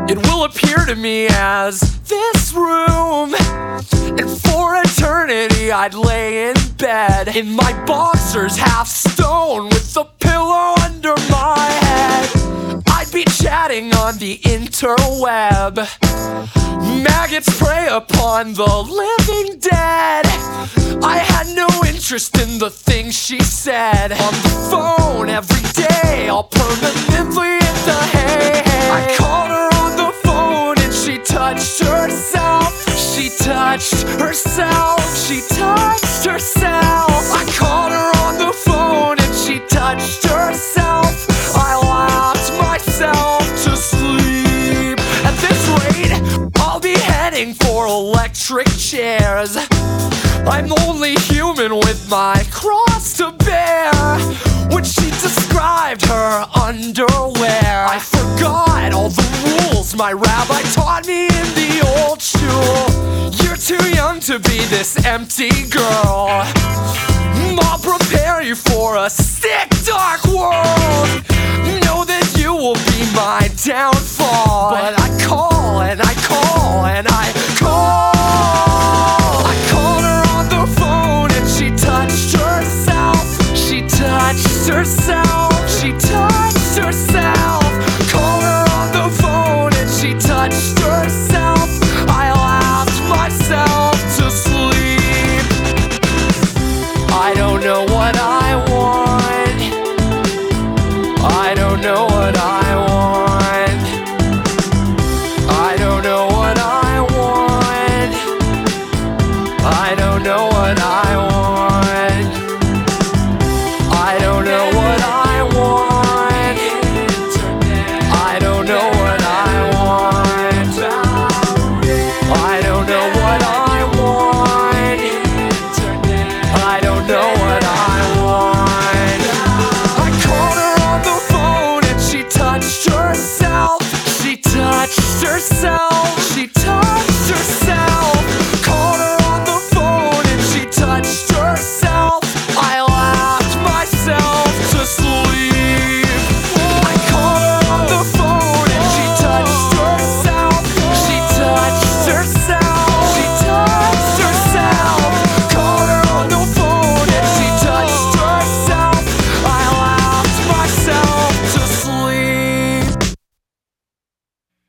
It will appear to me as this room, and for eternity I'd lay in bed in my boxers, half stone, with a pillow under my head. I'd be chatting on the interweb. Maggots prey upon the living dead. I had no interest in the things she said. On the phone every day, all permanently in the hay. I called her on the phone and she touched herself. She touched herself. She touched herself. I called her on the phone and she touched herself. I laughed myself to sleep. At this rate, I'll be heading for electric chairs. I'm only human with my cross to bear. When she described her underwear, I forgot all the rules my rabbi taught me in the old shul. You're too young to be this empty girl. I'll prepare you for a sick, dark world. Know that you will be my downfall. But I call and I call and I call. I called her on the phone and she touched herself. She touched herself. She touched herself. Called her on the phone and she touched herself. I laughed myself to sleep. I don't know what I want. I don't know what I want. I don't know what I want. I don't know what I want. I don't know what I want. I don't know what I want. I don't know what I want. I don't know what I want. I called her on the phone and she touched herself. She touched herself.